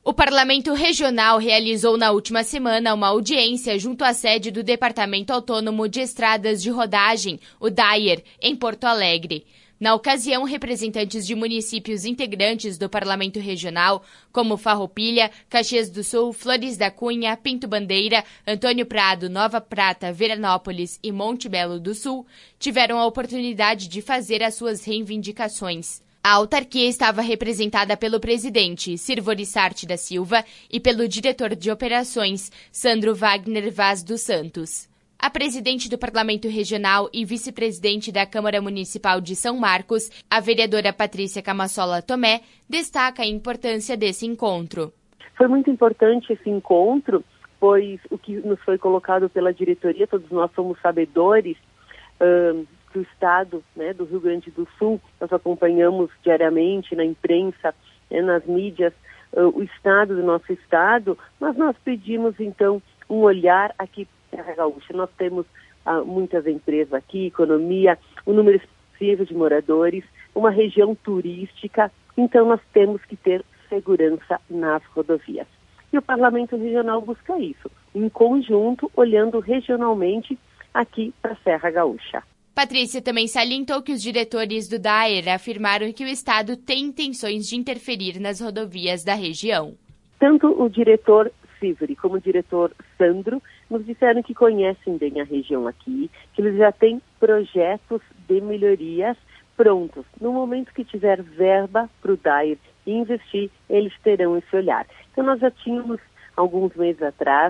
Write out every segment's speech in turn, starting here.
O Parlamento Regional realizou na última semana uma audiência junto à sede do Departamento Autônomo de Estradas de Rodagem, o DAER, em Porto Alegre. Na ocasião, representantes de municípios integrantes do Parlamento Regional, como Farroupilha, Caxias do Sul, Flores da Cunha, Pinto Bandeira, Antônio Prado, Nova Prata, Veranópolis e Monte Belo do Sul, tiveram a oportunidade de fazer as suas reivindicações. A autarquia estava representada pelo presidente, Sirvori Sarti da Silva, e pelo diretor de operações, Sandro Wagner Vaz dos Santos. A presidente do Parlamento Regional e vice-presidente da Câmara Municipal de São Marcos, a vereadora Patrícia Camassola Tomé, destaca a importância desse encontro. Foi muito importante esse encontro, pois o que nos foi colocado pela diretoria, todos nós somos sabedores do Estado, do Rio Grande do Sul. Nós acompanhamos diariamente na imprensa, nas mídias, o estado do nosso estado, mas nós pedimos, então, um olhar aqui para a Serra Gaúcha. Nós temos muitas empresas aqui, economia, um número expressivo de moradores, uma região turística, então nós temos que ter segurança nas rodovias. E o Parlamento Regional busca isso, em conjunto, olhando regionalmente aqui para a Serra Gaúcha. Patrícia também salientou que os diretores do DAER afirmaram que o Estado tem intenções de interferir nas rodovias da região. Tanto o diretor Sirvori como o diretor Sandro nos disseram que conhecem bem a região aqui, que eles já têm projetos de melhorias prontos. No momento que tiver verba para o DAER investir, eles terão esse olhar. Então nós já tínhamos, alguns meses atrás,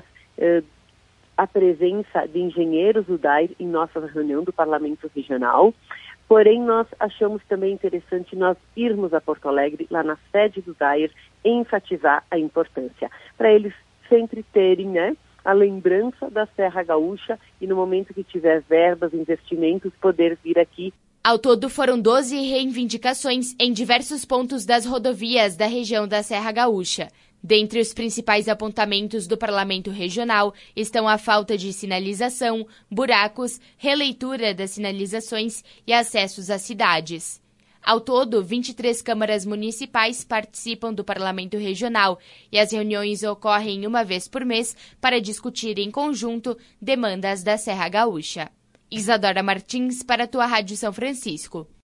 a presença de engenheiros do DAER em nossa reunião do Parlamento Regional, porém nós achamos também interessante nós irmos a Porto Alegre, lá na sede do DAER, enfatizar a importância, para eles sempre terem a lembrança da Serra Gaúcha e no momento que tiver verbas, investimentos, poder vir aqui. Ao todo, foram 12 reivindicações em diversos pontos das rodovias da região da Serra Gaúcha. Dentre os principais apontamentos do Parlamento Regional estão a falta de sinalização, buracos, releitura das sinalizações e acessos às cidades. Ao todo, 23 câmaras municipais participam do Parlamento Regional e as reuniões ocorrem uma vez por mês para discutir em conjunto demandas da Serra Gaúcha. Isadora Martins para a tua Rádio São Francisco.